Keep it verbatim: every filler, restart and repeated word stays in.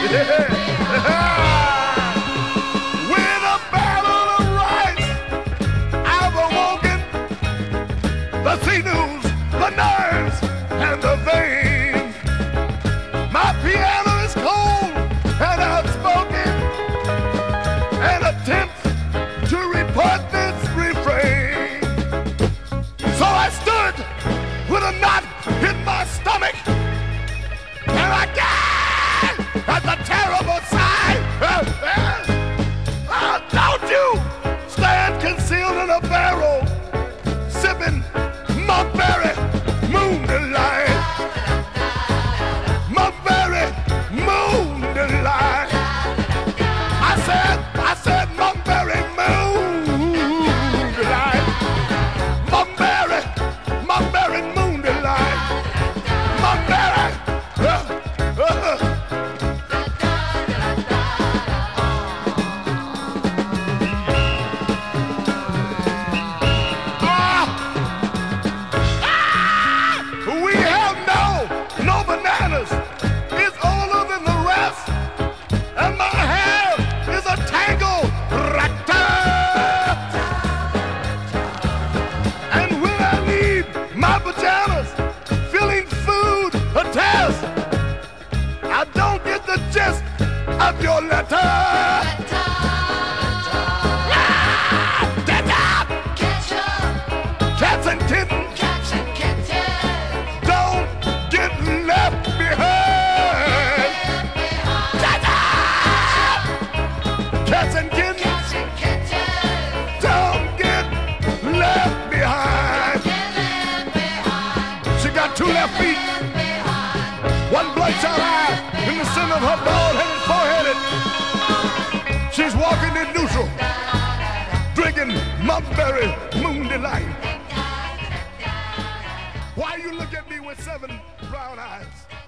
With a barrel of rice, I've awoken the sinews, the nerves, and the veins. My piano is cold and outspoken and attempts to report this refrain. So I stood with a knot in my stomach, and I gasped at the terrible sight. Uh, uh, uh, don't you stand concealed in a barrel, sipping Montberry Moon Delight. Montberry Moon Delight. I said, I said Montberry Moon Delight. Montberry, Montberry Moon Delight. Montberry. Uh, uh, We have no, no bananas. It's older than the rest. And my hair is a tangle. And when I need my pajamas, feeling food a test, I don't get the gist of your letter. Cats and kittens. Cats and kittens, don't get left behind. She got two left feet, one bloodshot eye in the center of her bald-headed forehead. She's walking in neutral, drinking Montberry Moon Delight. Why you look at me with seven brown eyes?